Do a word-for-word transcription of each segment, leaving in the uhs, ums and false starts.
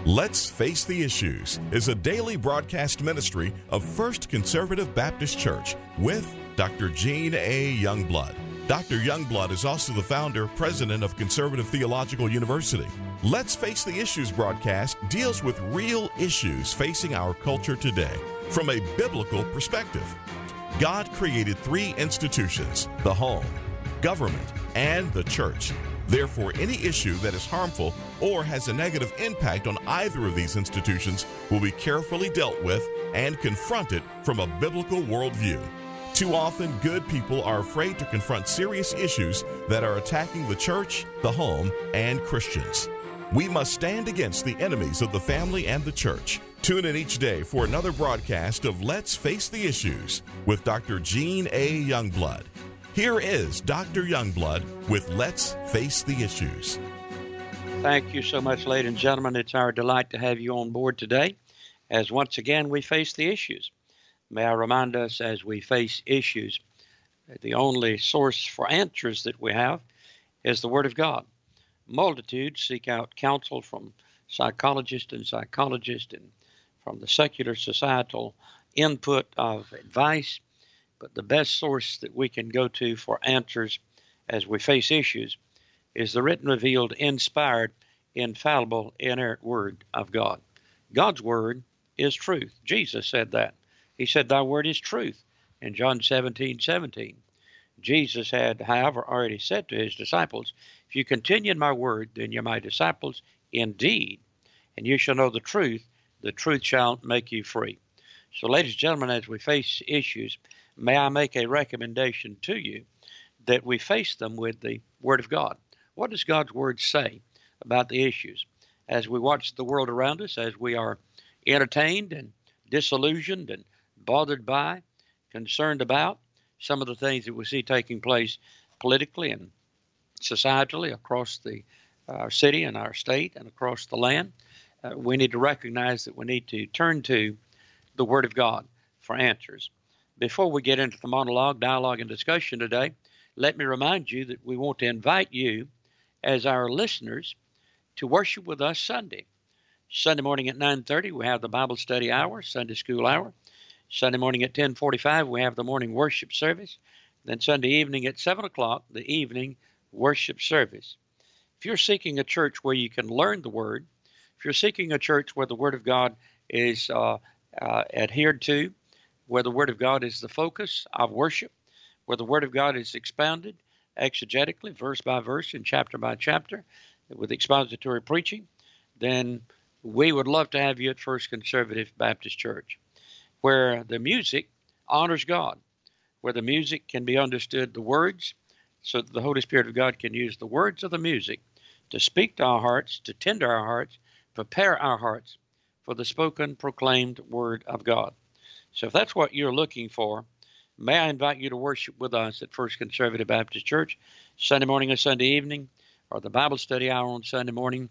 Let's Face the Issues is a daily broadcast ministry of First Conservative Baptist Church with Doctor Gene A. Youngblood. Doctor Youngblood is also the founder, president of Conservative Theological University. Let's Face the Issues broadcast deals with real issues facing our culture today from a biblical perspective. God created three institutions: the home, government, and the church. Therefore, any issue that is harmful or has a negative impact on either of these institutions will be carefully dealt with and confronted from a biblical worldview. Too often, good people are afraid to confront serious issues that are attacking the church, the home, and Christians. We must stand against the enemies of the family and the church. Tune in each day for another broadcast of Let's Face the Issues with Doctor Gene A. Youngblood. Here is Doctor Youngblood with Let's Face the Issues. Thank you so much, ladies and gentlemen. It's our delight to have you on board today as once again we face the issues. May I remind us, as we face issues, that the only source for answers that we have is the Word of God. Multitudes seek out counsel from psychologists and psychologists and from the secular societal input of advice. But the best source that we can go to for answers as we face issues is the written, revealed, inspired, infallible, inerrant Word of God. God's Word is truth. Jesus said that. He said, "Thy word is truth," in John seventeen seventeen. Jesus had, however, already said to his disciples, "If you continue in my word, then you're my disciples indeed, and you shall know the truth. The truth shall make you free." So, ladies and gentlemen, as we face issues, may I make a recommendation to you that we face them with the Word of God. What does God's Word say about the issues? As we watch the world around us, as we are entertained and disillusioned and bothered by, concerned about some of the things that we see taking place politically and societally across the our city and our state and across the land, uh, we need to recognize that we need to turn to the Word of God for answers. Before we get into the monologue, dialogue, and discussion today, let me remind you that we want to invite you as our listeners to worship with us Sunday. Sunday morning at nine thirty, we have the Bible study hour, Sunday school hour. Sunday morning at ten forty-five, we have the morning worship service. Then Sunday evening at seven o'clock, the evening worship service. If you're seeking a church where you can learn the Word, if you're seeking a church where the Word of God is uh, uh, adhered to, where the Word of God is the focus of worship, where the Word of God is expounded exegetically, verse by verse and chapter by chapter, with expository preaching, then we would love to have you at First Conservative Baptist Church, where the music honors God, where the music can be understood, the words, so that the Holy Spirit of God can use the words of the music to speak to our hearts, to tender our hearts, prepare our hearts for the spoken, proclaimed Word of God. So if that's what you're looking for, may I invite you to worship with us at First Conservative Baptist Church, Sunday morning or Sunday evening, or the Bible study hour on Sunday morning.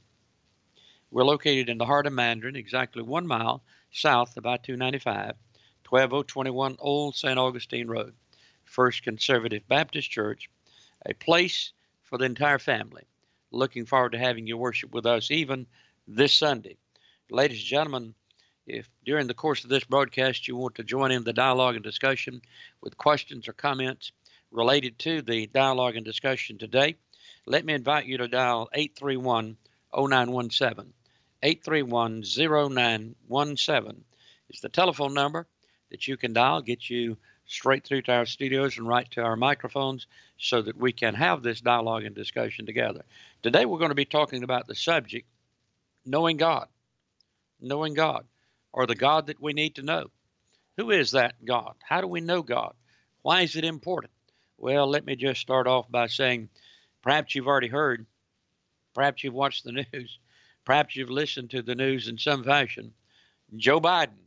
We're located in the heart of Mandarin, exactly one mile south of I two ninety-five, twelve oh twenty-one Old Saint Augustine Road. First Conservative Baptist Church, a place for the entire family. Looking forward to having you worship with us even this Sunday. Ladies and gentlemen, if during the course of this broadcast you want to join in the dialogue and discussion with questions or comments related to the dialogue and discussion today, let me invite you to dial eight three one, oh nine one seven. eight three one, oh nine one seven is the telephone number that you can dial, get you straight through to our studios and right to our microphones so that we can have this dialogue and discussion together. Today we're going to be talking about the subject, knowing God. Knowing God, or the God that we need to know. Who is that God? How do we know God? Why is it important? Well, let me just start off by saying, perhaps you've already heard, perhaps you've watched the news, perhaps you've listened to the news in some fashion. Joe Biden.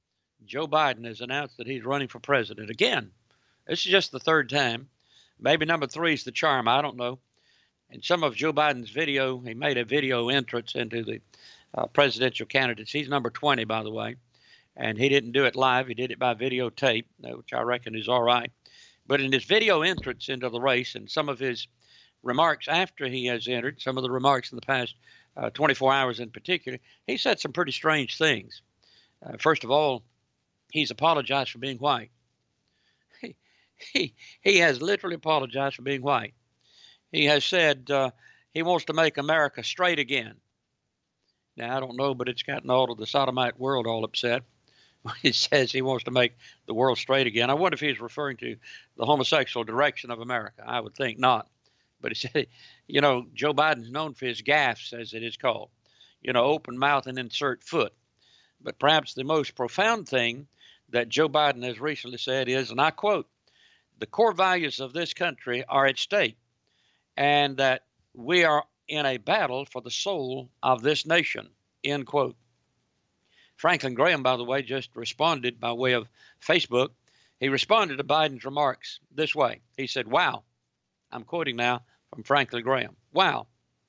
Joe Biden has announced that he's running for president again. This is just the third time. Maybe number three is the charm. I don't know. And some of Joe Biden's video, he made a video entrance into the uh, presidential candidates. He's number twenty, by the way. And he didn't do it live. He did it by videotape, which I reckon is all right. But in his video entrance into the race and some of his remarks after he has entered, some of the remarks in the past uh, twenty-four hours in particular, he said some pretty strange things. Uh, first of all, he's apologized for being white. He, he, he has literally apologized for being white. He has said uh, he wants to make America straight again. Now, I don't know, but it's gotten all of the sodomite world all upset. He says he wants to make the world straight again. I wonder if he's referring to the homosexual direction of America. I would think not. But he said, you know, Joe Biden's known for his gaffes, as it is called. You know, open mouth and insert foot. But perhaps the most profound thing that Joe Biden has recently said is, and I quote, the core values of this country are at stake, and that we are in a battle for the soul of this nation, end quote. Franklin Graham, by the way, just responded by way of Facebook. He responded to Biden's remarks this way. He said, wow, I'm quoting now from Franklin Graham. Wow,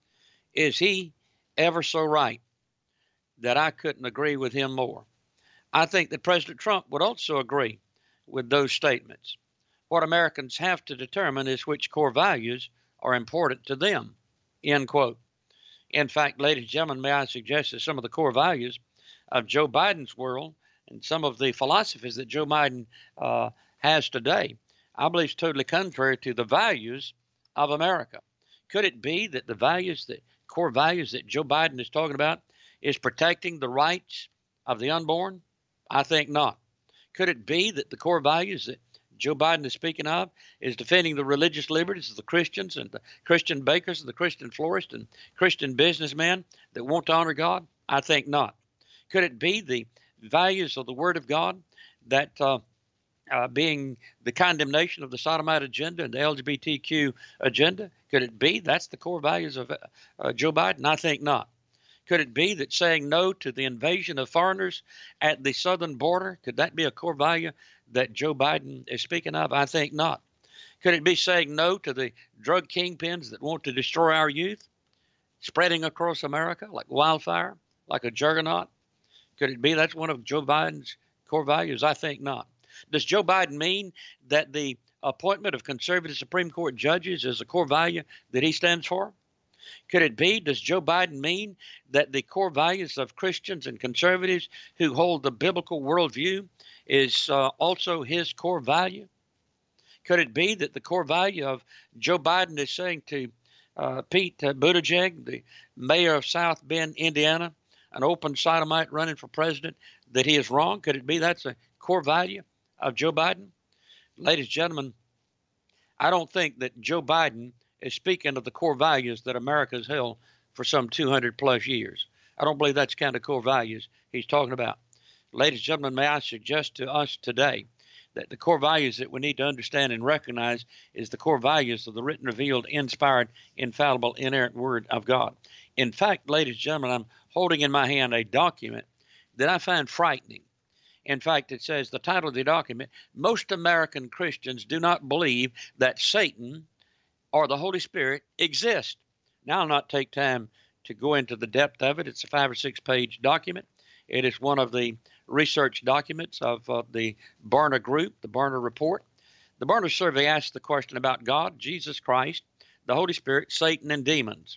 is he ever so right that I couldn't agree with him more? I think that President Trump would also agree with those statements. What Americans have to determine is which core values are important to them, end quote. In fact, ladies and gentlemen, may I suggest that some of the core values of Joe Biden's world and some of the philosophies that Joe Biden uh, has today, I believe is totally contrary to the values of America. Could it be that the values, that core values that Joe Biden is talking about is protecting the rights of the unborn? I think not. Could it be that the core values that Joe Biden is speaking of is defending the religious liberties of the Christians and the Christian bakers and the Christian florists and Christian businessmen that want to honor God? I think not. Could it be the values of the Word of God that uh, uh, being the condemnation of the sodomite agenda and the L G B T Q agenda? Could it be that's the core values of uh, Joe Biden? I think not. Could it be that saying no to the invasion of foreigners at the southern border, could that be a core value that Joe Biden is speaking of? I think not. Could it be saying no to the drug kingpins that want to destroy our youth, spreading across America like wildfire, like a juggernaut? Could it be that's one of Joe Biden's core values? I think not. Does Joe Biden mean that the appointment of conservative Supreme Court judges is a core value that he stands for? Could it be, does Joe Biden mean that the core values of Christians and conservatives who hold the biblical worldview is uh, also his core value? Could it be that the core value of Joe Biden is saying to uh, Pete uh, Buttigieg, the mayor of South Bend, Indiana, an open sodomite running for president, that he is wrong? Could it be that's a core value of Joe Biden? Ladies and gentlemen, I don't think that Joe Biden is speaking of the core values that America has held for some two hundred plus years. I don't believe that's the kind of core values he's talking about. Ladies and gentlemen, may I suggest to us today that the core values that we need to understand and recognize is the core values of the written, revealed, inspired, infallible, inerrant Word of God. In fact, ladies and gentlemen, I'm holding in my hand a document that I find frightening. In fact, it says, the title of the document, Most American Christians Do Not Believe That Satan or the Holy Spirit exist. Now, I'll not take time to go into the depth of it. It's a five or six page document. It is one of the research documents of uh, the Barna Group, the Barna Report. The Barna survey asked the question about God, Jesus Christ, the Holy Spirit, Satan, and demons.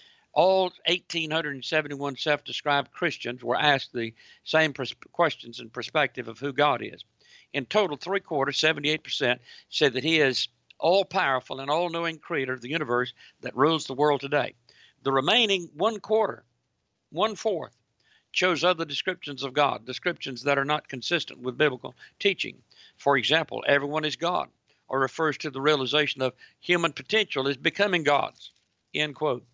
All one thousand eight hundred seventy-one self-described Christians were asked the same pers- questions in perspective of who God is. In total, three quarters, seventy-eight percent, said that he is all-powerful and all-knowing creator of the universe that rules the world today. The remaining one quarter, one-fourth, chose other descriptions of God, descriptions that are not consistent with biblical teaching. For example, everyone is God, or refers to the realization of human potential as becoming gods, end quote.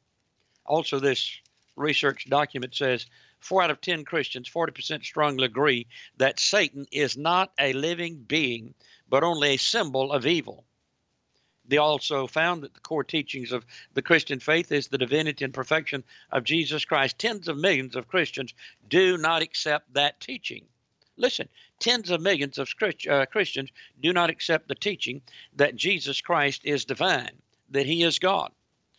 Also, this research document says four out of ten Christians, forty percent strongly agree that Satan is not a living being, but only a symbol of evil. They also found that the core teachings of the Christian faith is the divinity and perfection of Jesus Christ. Tens of millions of Christians do not accept that teaching. Listen, tens of millions of uh, Christians do not accept the teaching that Jesus Christ is divine, that he is God.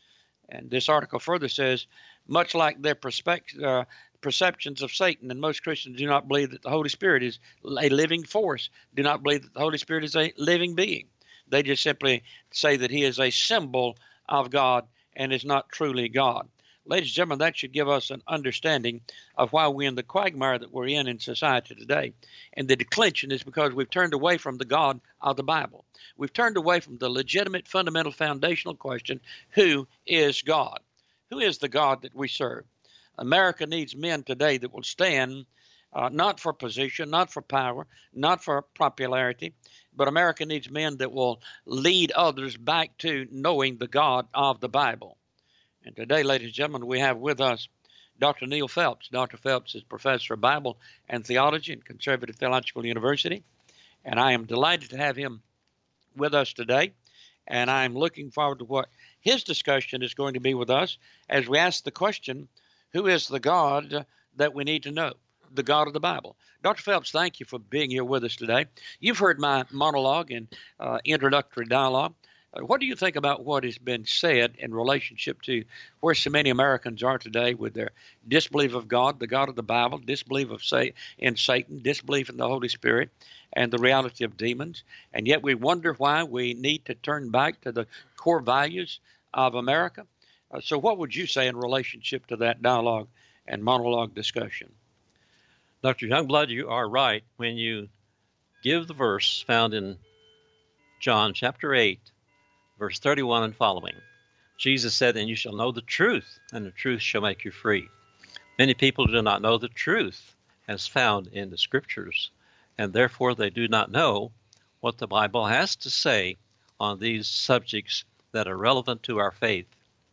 And this article further says, much like their perspect- uh, perceptions of Satan, and most Christians do not believe that the Holy Spirit is a living force, do not believe that the Holy Spirit is a living being. They just simply say that he is a symbol of God and is not truly God. Ladies and gentlemen, that should give us an understanding of why we're in the quagmire that we're in in society today. And the declension is because we've turned away from the God of the Bible. We've turned away from the legitimate, fundamental, foundational question, who is God? Who is the God that we serve? America needs men today that will stand uh, not for position, not for power, not for popularity, but America needs men that will lead others back to knowing the God of the Bible. And today, ladies and gentlemen, we have with us Doctor Neil Phelps. Doctor Phelps is professor of Bible and theology at Conservative Theological University, and I am delighted to have him with us today, and I'm looking forward to what his discussion is going to be with us as we ask the question, who is the God that we need to know? The God of the Bible. Doctor Phelps, thank you for being here with us today. You've heard my monologue and uh, introductory dialogue. Uh, what do you think about what has been said in relationship to where so many Americans are today with their disbelief of God, the God of the Bible, disbelief of say, in Satan, disbelief in the Holy Spirit, and the reality of demons? And yet we wonder why we need to turn back to the core values of America. Uh, so what would you say in relationship to that dialogue and monologue discussion? Doctor Youngblood, you are right when you give the verse found in John chapter eight, verse thirty-one and following. Jesus said, "And you shall know the truth, and the truth shall make you free." Many people do not know the truth as found in the Scriptures, and therefore they do not know what the Bible has to say on these subjects that are relevant to our faith.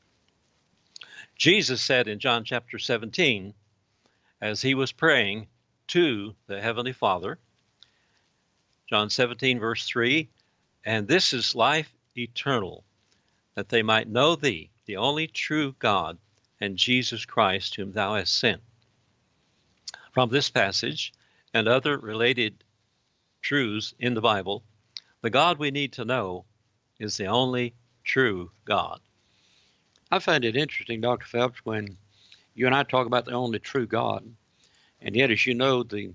Jesus said in John chapter seventeen, as he was praying to the Heavenly Father, John seventeen, verse three, "And this is life eternal, that they might know thee, the only true God, and Jesus Christ, whom thou hast sent." From this passage and other related truths in the Bible, the God we need to know is the only true God. I find it interesting, Doctor Phelps, when you and I talk about the only true God, and yet, as you know, the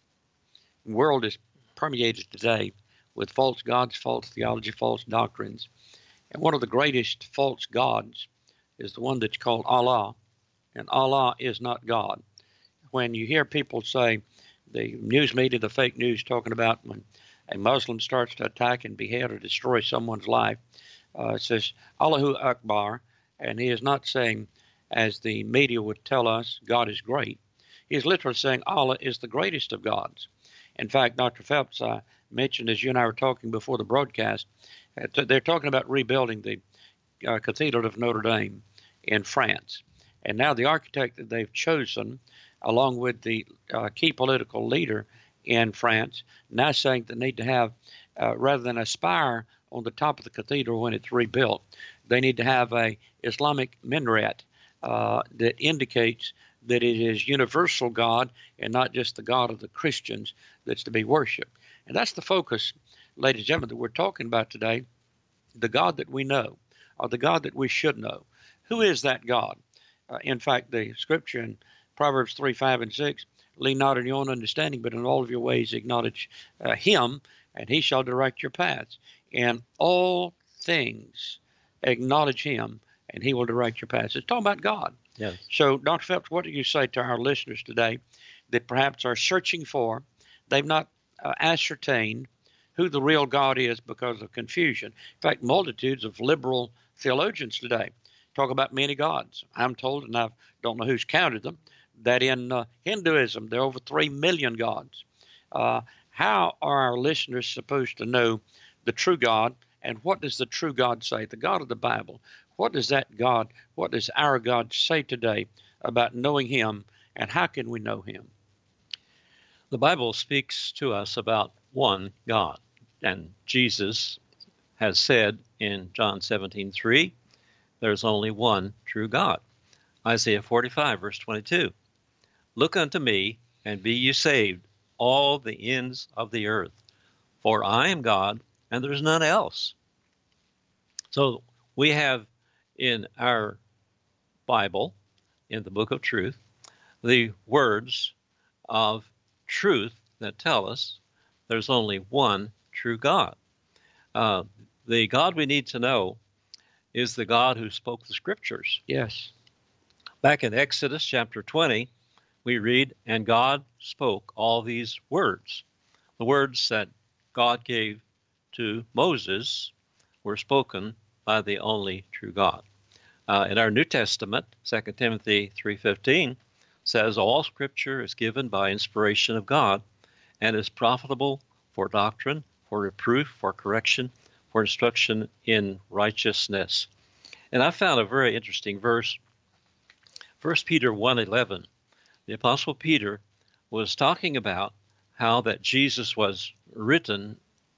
world is permeated today with false gods, false theology, false doctrines. And one of the greatest false gods is the one that's called Allah, and Allah is not God. When you hear people say, the news media, the fake news, talking about when a Muslim starts to attack and behead or destroy someone's life, uh, it says, Allahu Akbar, and he is not saying, as the media would tell us, God is great. He is literally saying Allah is the greatest of gods. In fact, Doctor Phelps, I mentioned as you and I were talking before the broadcast, they're talking about rebuilding the uh, Cathedral of Notre Dame in France. And now the architect that they've chosen, along with the uh, key political leader in France, now saying they need to have, uh, rather than a spire on the top of the cathedral when it's rebuilt, they need to have a Islamic minaret uh, that indicates that it is universal God and not just the God of the Christians that's to be worshipped. And that's the focus, ladies and gentlemen, that we're talking about today, the God that we know, or the God that we should know. Who is that God? Uh, in fact, the scripture in Proverbs three, five, and six, lean not on your own understanding, but in all of your ways acknowledge uh, him, and he shall direct your paths. In all things acknowledge him, and he will direct your paths. It's talking about God. Yes. So, Doctor Phelps, what do you say to our listeners today that perhaps are searching for, they've not uh, ascertained who the real God is because of confusion? In fact, multitudes of liberal theologians today talk about many gods. I'm told, and I don't know who's counted them, that in uh, Hinduism there are over three million gods. Uh, how are our listeners supposed to know the true God, and what does the true God say, the God of the Bible? What does that God, what does our God say today about knowing him, and how can we know him? The Bible speaks to us about one God, and Jesus has said in John seventeen, three, there's only one true God. Isaiah forty-five, verse twenty-two, look unto me, and be ye saved, all the ends of the earth, for I am God, and there's none else. So we have in our Bible, in the book of truth, the words of truth that tell us there's only one true God. Uh, the God we need to know is the God who spoke the scriptures. Yes. Back in Exodus chapter twenty, we read, "And God spoke all these words." The words that God gave to Moses were spoken by the only true God. Uh, in our New Testament, Second Timothy three fifteen says, "All Scripture is given by inspiration of God and is profitable for doctrine, for reproof, for correction, for instruction in righteousness." And I found a very interesting verse, First Peter one eleven. The Apostle Peter was talking about how that Jesus was written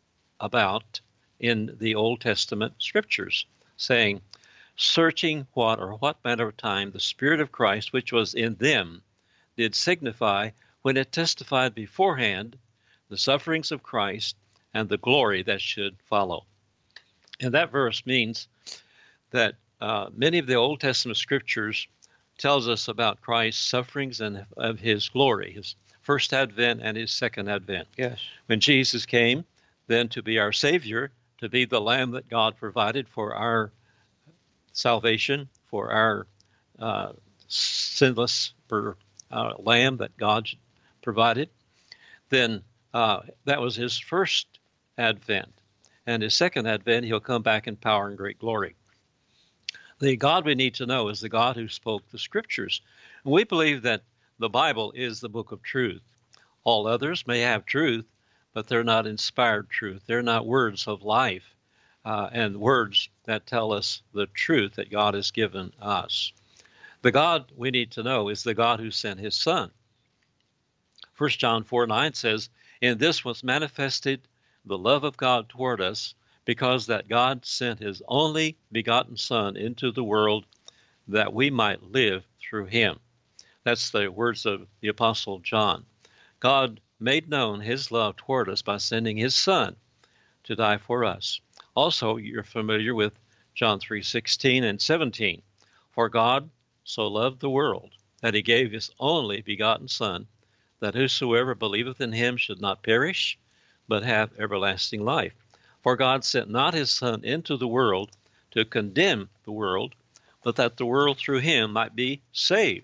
about in the Old Testament Scriptures, saying, "Searching what or what manner of time the Spirit of Christ which was in them did signify when it testified beforehand the sufferings of Christ and the glory that should follow." And that verse means that uh, many of the Old Testament Scriptures tells us about Christ's sufferings and of his glory, his first advent and his second advent. Yes. When Jesus came, then to be our Savior, to be the Lamb that God provided for our salvation, for our uh, sinless per, uh, Lamb that God provided, then uh, that was his first advent. And his second advent, he'll come back in power and great glory. The God we need to know is the God who spoke the Scriptures. We believe that the Bible is the book of truth. All others may have truth, but they're not inspired truth. They're not words of life uh, and words that tell us the truth that God has given us. The God we need to know is the God who sent his Son. First John four nine says, "In this was manifested the love of God toward us, because that God sent his only begotten Son into the world that we might live through him." That's the words of the Apostle John. God made known his love toward us by sending his Son to die for us. Also, you're familiar with John three sixteen and seventeen. "For God so loved the world that he gave his only begotten Son, that whosoever believeth in him should not perish, but have everlasting life. For God sent not his Son into the world to condemn the world, but that the world through him might be saved."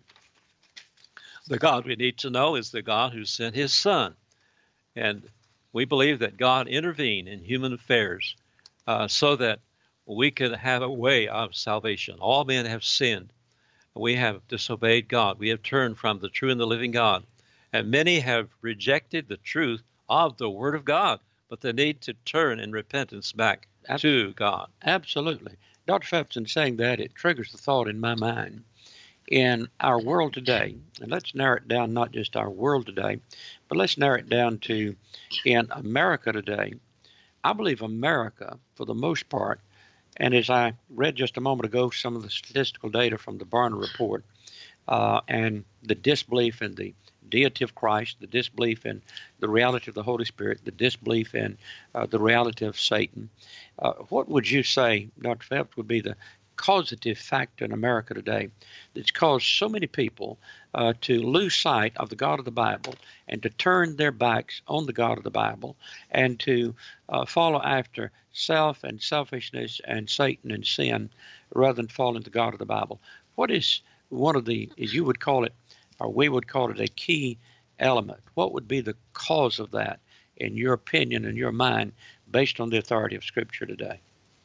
The God we need to know is the God who sent his Son. And we believe that God intervened in human affairs uh, so that we could have a way of salvation. All men have sinned. We have disobeyed God. We have turned from the true and the living God. And many have rejected the truth of the Word of God, but they need to turn in repentance back to God. Absolutely. Doctor Phelps, in saying that, it triggers the thought in my mind. In our world today, and let's narrow it down, not just our world today, but let's narrow it down to in America today. I believe America, for the most part, and as I read just a moment ago, some of the statistical data from the Barna Report, uh, and the disbelief in the deity of Christ, the disbelief in the reality of the Holy Spirit, the disbelief in uh, the reality of Satan. Uh, what would you say, Doctor Phelps, would be the causative factor in America today that's caused so many people uh, to lose sight of the God of the Bible and to turn their backs on the God of the Bible and to uh, follow after self and selfishness and Satan and sin rather than following the God of the Bible? What is one of the, as you would call it, or we would call it, a key element? What would be the cause of that, in your opinion, in your mind, based on the authority of Scripture today?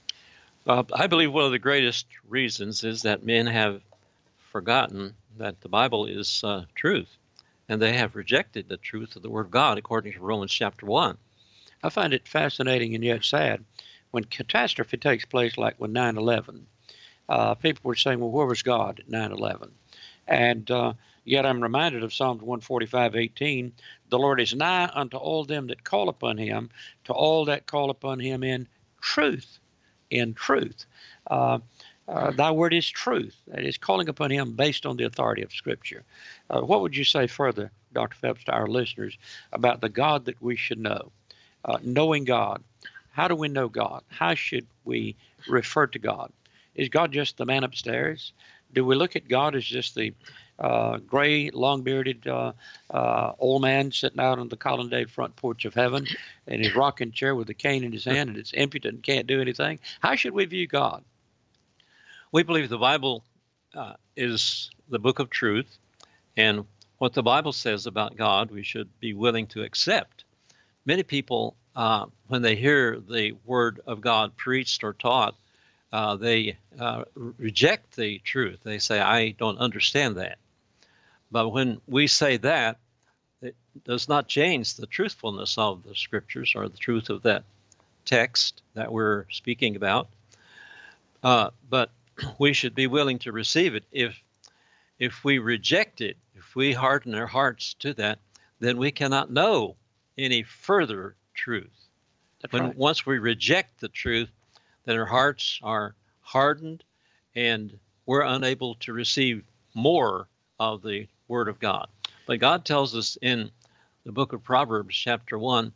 Uh, I believe one of the greatest reasons is that men have forgotten that the Bible is uh, truth, and they have rejected the truth of the Word of God, according to Romans chapter one. I find it fascinating and yet sad. When catastrophe takes place, like with nine eleven, uh, people were saying, well, where was God at nine eleven? And uh, yet I'm reminded of Psalms one forty-five eighteen, "The Lord is nigh unto all them that call upon him, to all that call upon him in truth." In truth. Uh, uh, thy word is truth. That is calling upon him based on the authority of Scripture. Uh, what would you say further, Doctor Phelps, to our listeners about the God that we should know? Uh, knowing God. How do we know God? How should we refer to God? Is God just the man upstairs? Do we look at God as just the uh, gray, long-bearded uh, uh, old man sitting out on the colonnade front porch of heaven in his rocking chair with a cane in his hand and it's impotent and can't do anything? How should we view God? We believe the Bible uh, is the book of truth, and what the Bible says about God, we should be willing to accept. Many people, uh, when they hear the Word of God preached or taught, uh, they uh, reject the truth. They say, I don't understand that. But when we say that, it does not change the truthfulness of the Scriptures or the truth of that text that we're speaking about. Uh, but we should be willing to receive it. If if we reject it, if we harden our hearts to that, then we cannot know any further truth. That's when right. Once we reject the truth, then our hearts are hardened, and we're unable to receive more of the Word of God. But God tells us in the book of Proverbs, chapter one,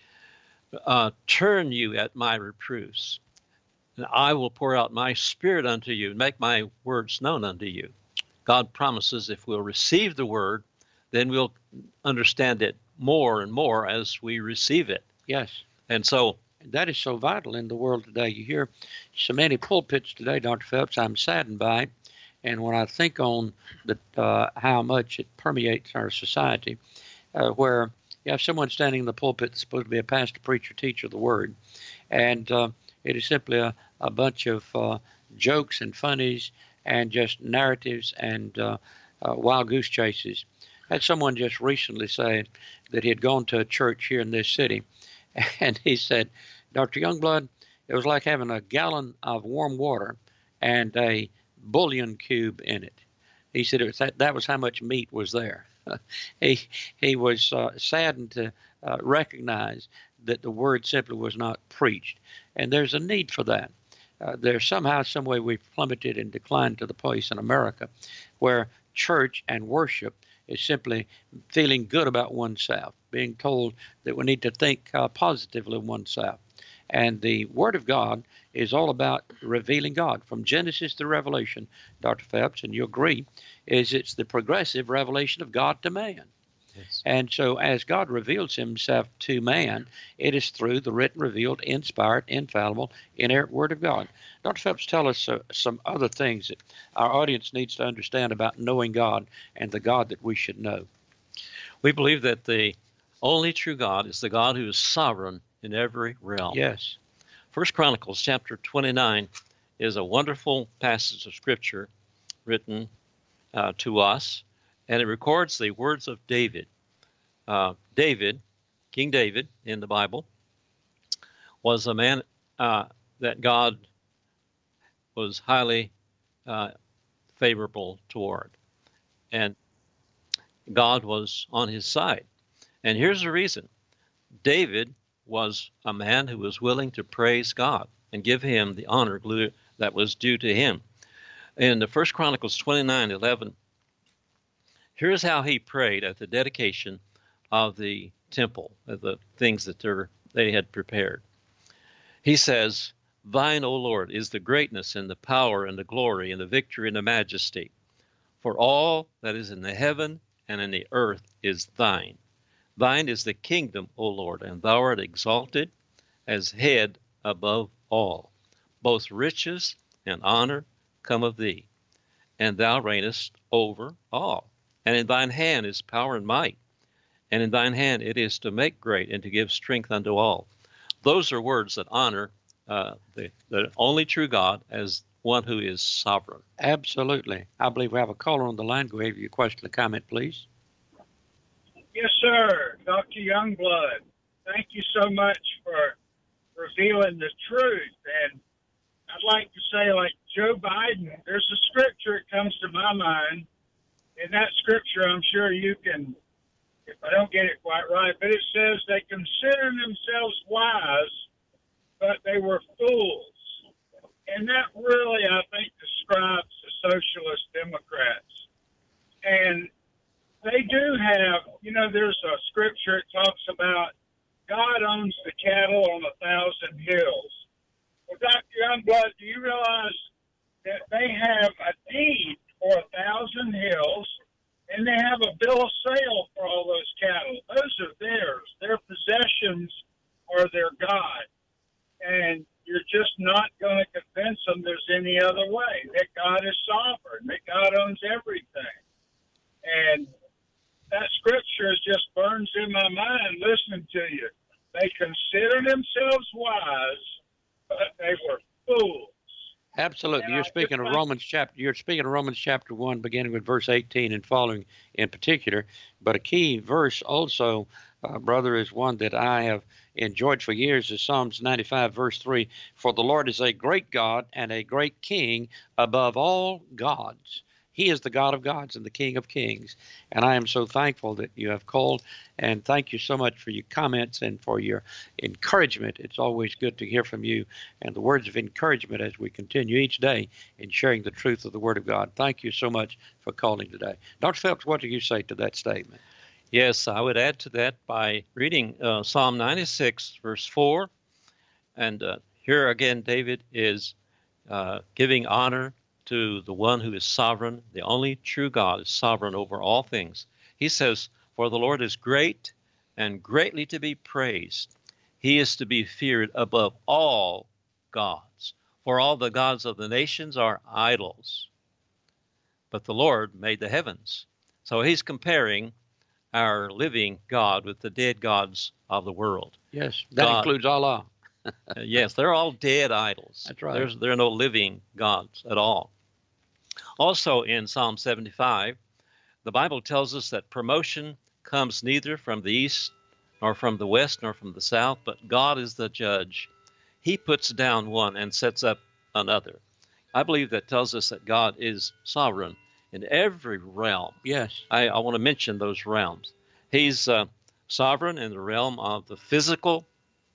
uh, turn you at my reproofs, and I will pour out my Spirit unto you, and make my words known unto you. God promises if we'll receive the Word, then we'll understand it more and more as we receive it. Yes. And so that is so vital in the world today. You hear so many pulpits today, Doctor Phelps, I'm saddened by it. And when I think on the, uh, how much it permeates our society, uh, where you have someone standing in the pulpit that's supposed to be a pastor, preacher, teacher of the Word, and uh, it is simply a, a bunch of uh, jokes and funnies and just narratives and uh, uh, wild goose chases. I had someone just recently say that he had gone to a church here in this city, and he said, Doctor Youngblood, it was like having a gallon of warm water and a bouillon cube in it. He said it was that, that was how much meat was there. he he was uh, saddened to uh, recognize that the Word simply was not preached, and there's a need for that. Uh, there's somehow, some way we've plummeted and declined to the place in America where church and worship is simply feeling good about oneself, being told that we need to think uh, positively of oneself. And the Word of God is all about revealing God. From Genesis to Revelation, Doctor Phelps, and you agree, is it's the progressive revelation of God to man. Yes. And so as God reveals himself to man, it is through the written, revealed, inspired, infallible, inerrant Word of God. Doctor Phelps, tell us uh, some other things that our audience needs to understand about knowing God and the God that we should know. We believe that the only true God is the God who is sovereign in every realm. Yes. First Chronicles chapter twenty-nine is a wonderful passage of Scripture written uh, to us, and it records the words of David. Uh, David, King David in the Bible, was a man uh, that God was highly uh, favorable toward, and God was on his side. And here's the reason. David was a man who was willing to praise God and give him the honor that was due to him. In the First Chronicles twenty-nine eleven, here's how he prayed at the dedication of the temple, of the things that they had prepared. He says, Thine, O Lord, is the greatness and the power and the glory and the victory and the majesty. For all that is in the heaven and in the earth is thine. Thine is the kingdom, O Lord, and thou art exalted as head above all. Both riches and honor come of thee, and thou reignest over all. And in thine hand is power and might, and in thine hand it is to make great and to give strength unto all. Those are words that honor uh, the, the only true God as one who is sovereign. Absolutely. I believe we have a caller on the line. Go ahead with your question or comment, please. Yes, sir. Doctor Youngblood, thank you so much for revealing the truth. And I'd like to say, like Joe Biden, there's a scripture that comes to my mind. In that scripture, I'm sure you can, if I don't get it quite right, but it says they consider themselves wise, but they were fools. And that really, I think, describes the socialist Democrats. And they do have, you know, there's a scripture that talks about God owns the cattle on a thousand hills. Well, Doctor Youngblood, do you realize that they have a deed for a thousand hills, and they have a bill of sale for all those cattle? Those are theirs. Their possessions are their God. And you're just not going to convince them there's any other way, that God is sovereign, that God owns everything. And that scripture just burns in my mind listening to you. They consider themselves wise, but they were fools. Absolutely. And You're I speaking just of like- Romans chapter you're speaking of Romans chapter one, beginning with verse eighteen and following in particular. But a key verse also, uh, brother, is one that I have enjoyed for years, is Psalms ninety-five, verse three. For the Lord is a great God and a great King above all gods. He is the God of gods and the King of kings. And I am so thankful that you have called. And thank you so much for your comments and for your encouragement. It's always good to hear from you and the words of encouragement as we continue each day in sharing the truth of the Word of God. Thank you so much for calling today. Doctor Phelps, what do you say to that statement? Yes, I would add to that by reading uh, Psalm ninety-six, verse four. And uh, here again, David is uh, giving honor to the one who is sovereign. The only true God is sovereign over all things. He says, for the Lord is great and greatly to be praised. He is to be feared above all gods. For all the gods of the nations are idols, but the Lord made the heavens. So he's comparing our living God with the dead gods of the world. Yes, that God. includes Allah. Uh, yes, they're all dead idols. That's right. There's, there are no living gods at all. Also in Psalm seventy-five, the Bible tells us that promotion comes neither from the east, nor from the west, nor from the south, but God is the judge. He puts down one and sets up another. I believe that tells us that God is sovereign in every realm. Yes. I, I want to mention those realms. He's uh, sovereign in the realm of the physical,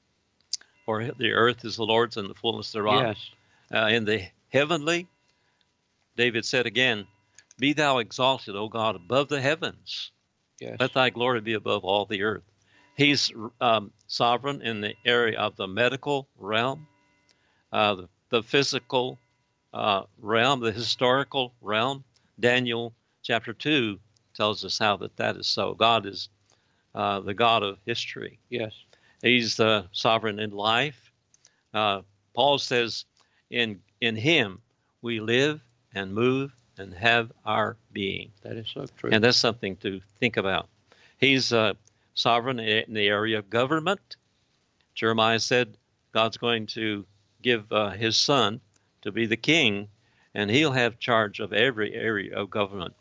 for the earth is the Lord's and the fullness thereof. Yes. Uh, in the heavenly, David said again, be thou exalted, O God, above the heavens. Yes. Let thy glory be above all the earth. He's um, sovereign in the area of the medical realm, uh, the, the physical uh, realm, the historical realm. Daniel chapter two tells us how that that is so. God is uh, the God of history. Yes. He's the sovereign in life. Uh, Paul says, in in him we live and move and have our being. That is so true. And that's something to think about. He's uh, sovereign in the area of government. Jeremiah said God's going to give uh, his son to be the king, and he'll have charge of every area of government.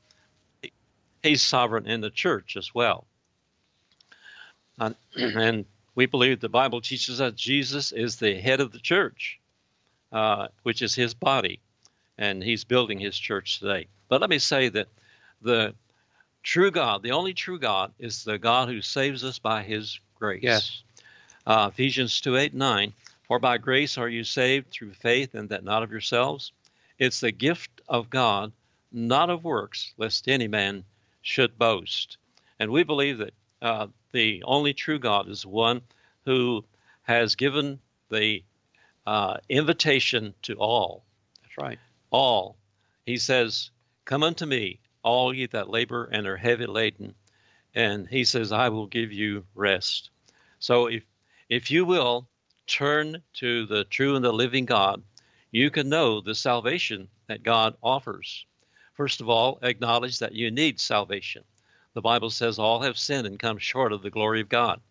He's sovereign in the church as well. Uh, and we believe the Bible teaches that Jesus is the head of the church, uh, which is his body, and he's building his church today. But let me say that the true God, the only true God, is the God who saves us by his grace. Yes. Uh, Ephesians two, eight, nine, for by grace are you saved through faith, and that not of yourselves. It's the gift of God, not of works, lest any man should boast. And we believe that uh, the only true God is one who has given the uh, invitation to all. That's right. All. He says, come unto me, all ye that labor and are heavy laden. And he says, I will give you rest. So if if you will turn to the true and the living God, you can know the salvation that God offers. First of all, acknowledge that you need salvation. The Bible says all have sinned and come short of the glory of God.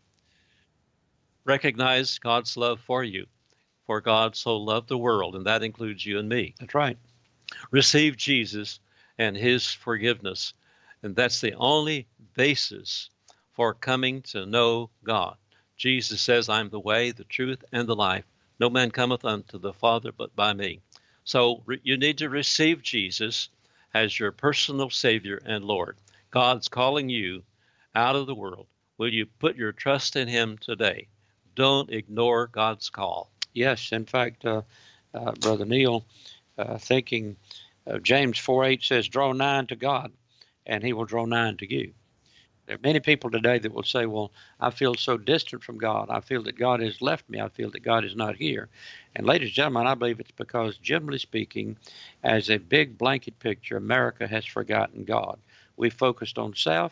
Recognize God's love for you, for God so loved the world, and that includes you and me. That's right. Receive Jesus and his forgiveness, and that's the only basis for coming to know God. Jesus says, I'm the way, the truth, and the life. No man cometh unto the Father but by me. So re- you need to receive Jesus as your personal Savior and Lord. God's calling you out of the world. Will you put your trust in him today? Don't ignore God's call. Yes. In fact, uh, uh, Brother Neil, uh, thinking of James four eight says, draw nigh to God, and he will draw nigh to you. There are many people today that will say, well, I feel so distant from God. I feel that God has left me. I feel that God is not here. And ladies and gentlemen, I believe it's because, generally speaking, as a big blanket picture, America has forgotten God. We focused on self,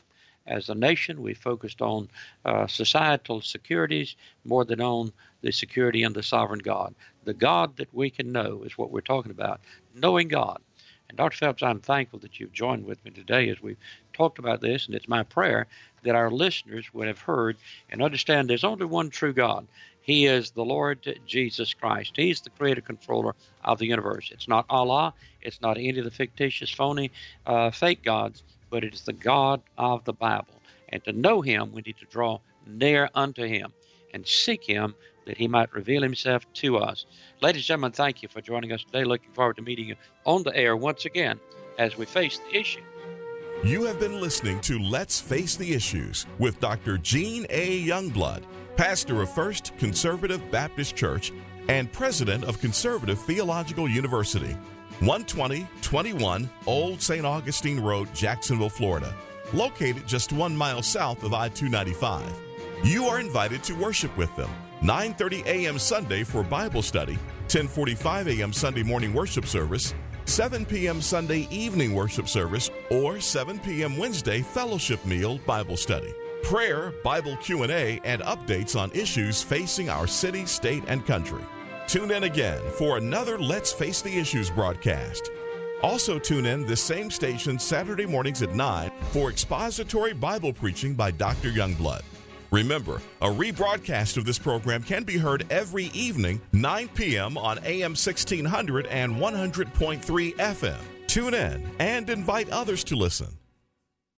as a nation. We focused on uh, societal securities more than on the security and the sovereign God. The God that we can know is what we're talking about, knowing God. And Doctor Phelps, I'm thankful that you've joined with me today as we've talked about this, and it's my prayer that our listeners would have heard and understand there's only one true God. He is the Lord Jesus Christ. He's the creator controller of the universe. It's not Allah. It's not any of the fictitious, phony, uh, fake gods, but it is the God of the Bible. And to know him, we need to draw near unto him and seek him that he might reveal himself to us. Ladies and gentlemen, thank you for joining us today. Looking forward to meeting you on the air once again as we face the issue. You have been listening to Let's Face the Issues with Doctor Gene A. Youngblood, pastor of First Conservative Baptist Church and president of Conservative Theological University, one twenty twenty-one Old Saint Augustine Road, Jacksonville, Florida, located just one mile south of I two ninety-five. You are invited to worship with them nine thirty a.m. Sunday for Bible study, ten forty-five a.m. Sunday morning worship service, seven p.m. Sunday evening worship service, or seven p.m. Wednesday fellowship meal Bible study, prayer, Bible Q and A, and updates on issues facing our city, state, and country. Tune in again for another Let's Face the Issues broadcast. Also tune in this same station Saturday mornings at nine for expository Bible preaching by Doctor Youngblood. Remember, a rebroadcast of this program can be heard every evening, nine p.m. on A M sixteen hundred and one hundred point three F M. Tune in and invite others to listen.